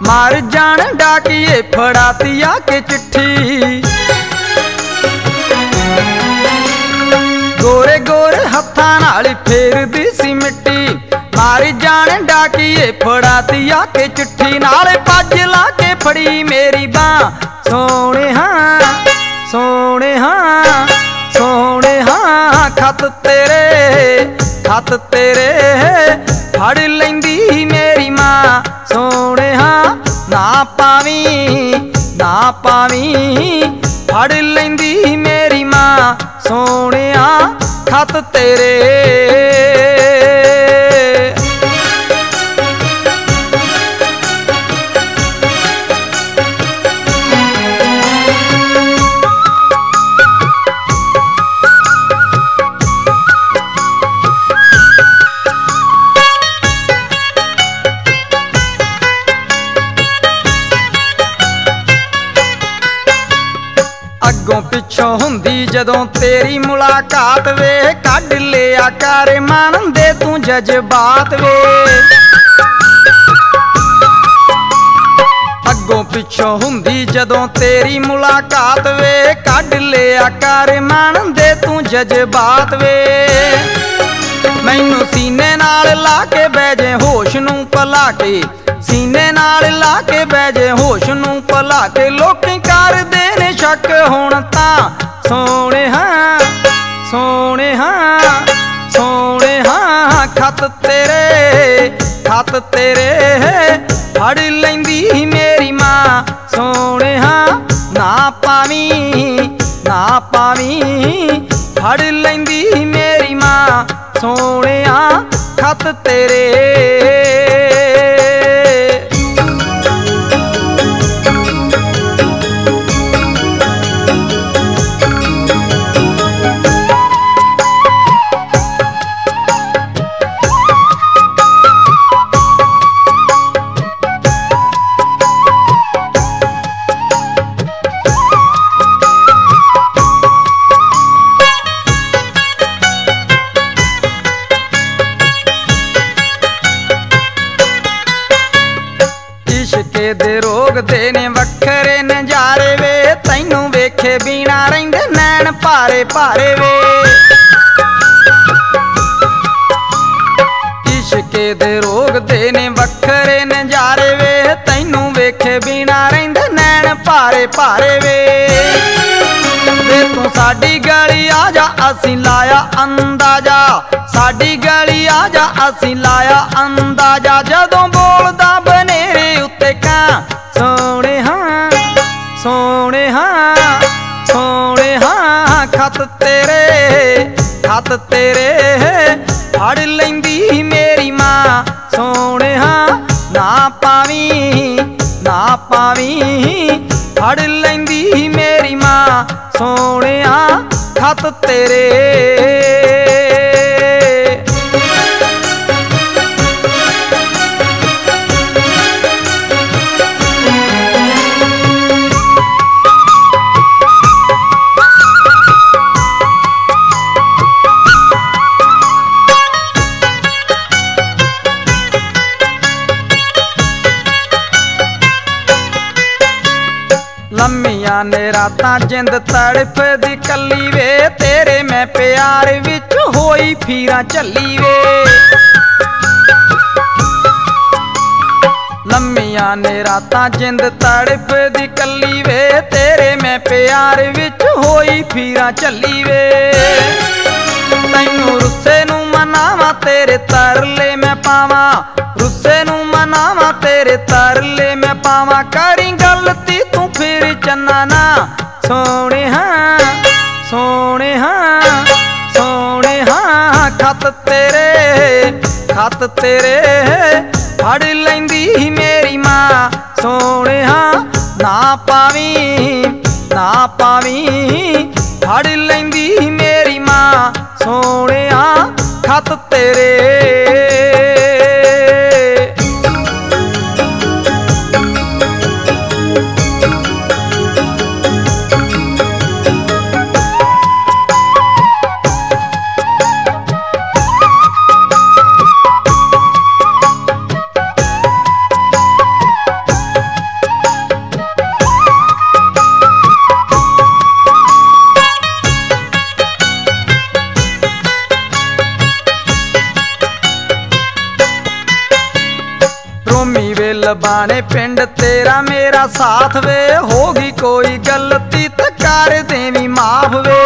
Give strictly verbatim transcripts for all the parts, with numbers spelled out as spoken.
मार जान डाकिए फड़ाती आके चिट्ठी। गोरे गोरे हत्थां नाल फेरदी सी मिट्टी, मार जान डाकिए फड़ाती आके चिट्ठी। नाले पज ला के फड़ी मेरी बां सोने हाँ सोने हाँ सोने हाँ। खत तेरे खत तेरे फड़ लैंदी मेरी मां सोने हाँ। ना पावी ना पावी फड़ लैंदी मेरी मां सोने हाँ। खत तेरे अगों पिछों हुंदी जदों तेरी मुलाकात वे, कढ लिया कर मन दे तू जज्बात वे। अगों पिछों हुंदी जदों तेरी मुलाकात वे, कढ लिया कर मन दे तू जज्बात वे। मैनू सीने नाल ला के बह जे होश नूं भुला के, सीने नाल ला के बह जे होश नूं भुला के। लोकी करदे ने शक हुण तां सोने हाँ सोने हाँ सोने हाँ। खत तेरे खत तेरे फड़ लैंदी मेरी मां सोने हाँ। ना पावी ना पावी फड़ लैंदी मेरी मां सोने हाँ। खत तेरे इश्के दे रोग दे ने वखरे नजारे वे, तैनू वेखे बीना रहिंदे नैन भारे भारे वे। इश्के दे रोग दे ने वखरे नजारे वे, तैनू वेखे बीना रहिंदे नैन भारे भारे वे। वे तू साडी गली आ जा असीं लाया अंदाजा, साडी गली आ जा असीं लाया अंदाजा। जदों बोलदा बनेरे उत्ते कां सोने हाँ सोने हाँ सोने हाँ। खत तेरे खत तेरे फड़ लैंदी मेरी मां सोने हाँ। ना पावी ना पावी फड़ लैंदी मेरी मां सोने हाँ। खत तेरे लम्मियां ने रातां जिंद तड़फदी कली वे, तेरे मैं प्यार विच होई फीरां झल्ली वे। लम्मियां ने रातां जिंद तड़फदी कली वे, तेरे मैं प्यार विच होई फीरां झल्ली वे। तैनू रुस्से नूं मनावां तेरे तरले मैं पावां, रुस्से नूं मनावां तेरे तरले मैं पावां। करी गलती तू फिर चन्ना ना सोने हाँ सोने हाँ सोने हाँ। खत तेरे खत तेरे फड़ लैंदी मेरी मां सोने हाँ। ना पावी ना पावी फड़ लैंदी मेरी मां सोने हाँ। खत तेरे ਲਬਾਣੇ ਪਿੰਡ ਤੇਰਾ ਮੇਰਾ ਸਾਥ ਵੇ, ਹੋ ਗਈ ਕੋਈ ਗਲਤੀ ਤੇ ਕਰ ਦੇਵੀਂ ਮਾਫ ਵੇ।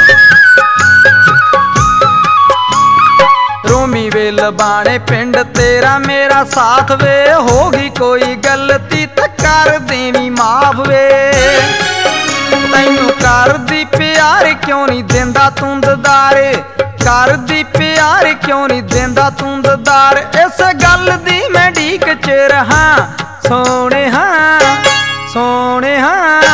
ਰੋਮੀ ਵੇ ਲਬਾਣੇ ਪਿੰਡ ਤੇਰਾ ਮੇਰਾ ਸਾਥ ਵੇ, ਹੋ ਗਈ ਕੋਈ ਗਲਤੀ ਤੇ ਕਰ ਦੇਵੀਂ ਮਾਫ ਵੇ। ਤੈਨੂੰ ਕਰਦੀ ਪਿਆਰ ਕਿਉਂ ਨਹੀਂ ਦਿੰਦਾ ਤੂੰ ਦਦਾਰੇ, ਕਰਦੀ ਪਿਆਰ ਕਿਉਂ ਨਹੀਂ ਦਿੰਦਾ ਤੂੰ ਦਦਾਰ, ਇਸ ਗੱਲ ਦੀ ਮੈਂ ਢੀਕ ਚ ਰਹਾਂ ਸੋਹਣਿਆ ਸੋਹਣਿਆ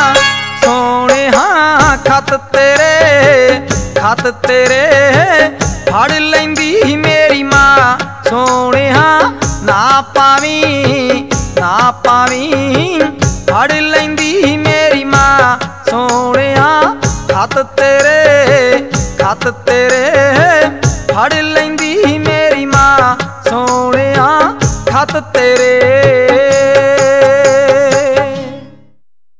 ਸੋਹਣਿਆ। ਖਤ ਤੇਰੇ ਖਤ ਤੇਰੇ ਫੜ ਲੈਂਦੀ ਮੇਰੀ ਮਾਂ ਸੋਹਣਿਆ, ਨਾ ਪਾਵੀਂ ਨਾ ਪਾਵੀਂ ਫੜ ਲੈਂਦੀ ਮੇਰੀ ਮਾਂ ਸੋਹਣਿਆ। ਖਤ ਤੇਰੇ ਖਤ ਤੇਰੇ ਫੜ ਲੈਂਦੀ ਮੇਰੀ ਮਾਂ ਸੋਹਣਿਆ, ਖਤ ਤੇਰੇ